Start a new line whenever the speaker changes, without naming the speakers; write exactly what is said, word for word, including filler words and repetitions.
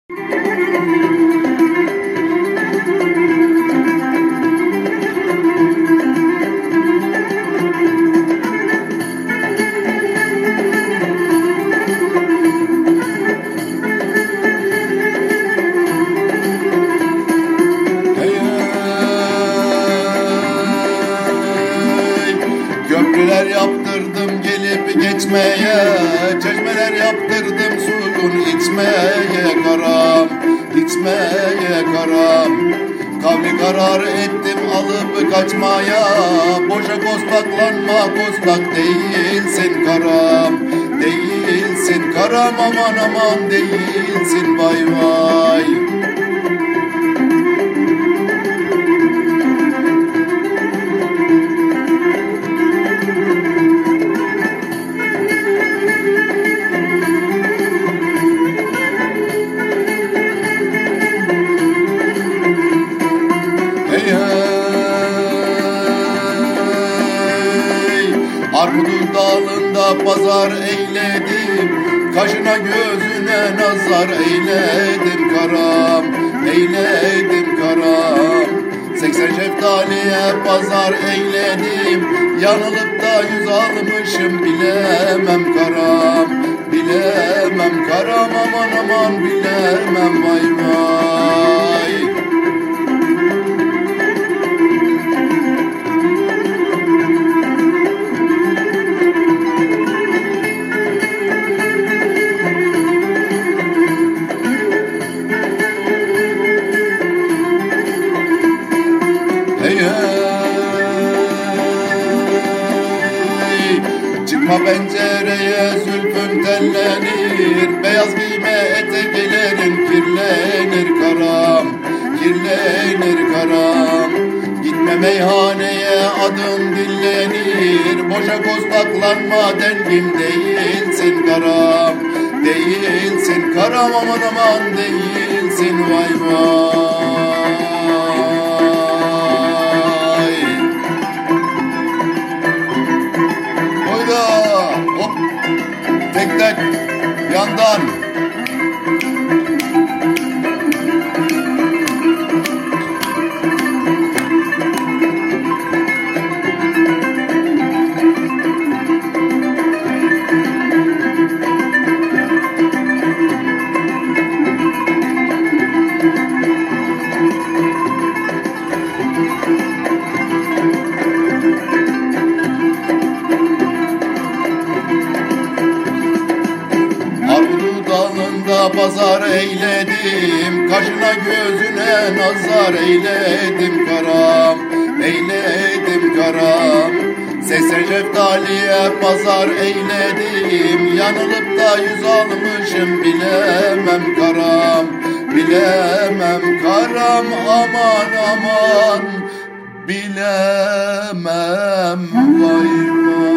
Köprüler yaptırdım gelip geçmeye, çeşmeler yaptırdım suyun içmeye karam, içmeye karam. Kavli karar ettim alıp kaçmaya, boşa kostaklanma kostak değilsin karam, değilsin karam, aman aman değilsin vay vay. Armudun dalında pazar eyledim, kaşına gözüne nazar eyledim karam, eyledim karam. Seksen şeftaliye pazar eyledim, yanılıp da yüz almışım bilemem karam, bilemem karam, aman aman bilemem vay vay. Hey hey, çıkma pencereye zülfün tellenir, beyaz giyme eteklerin kirlenir karam, kirlenir karam. Gitme meyhaneye adın dillenir, boşa kostaklanma dengin değilsin karam, değilsin karam, aman aman değilsin vay vay. Hop, tek tek yandan. Pazar eyledim, kaşına gözüne nazar eyledim karam, eyledim karam. Seksen şeftaliye pazar eyledim, yanılıp da yüz almışım bilemem karam, bilemem karam, aman aman bilemem vay vay.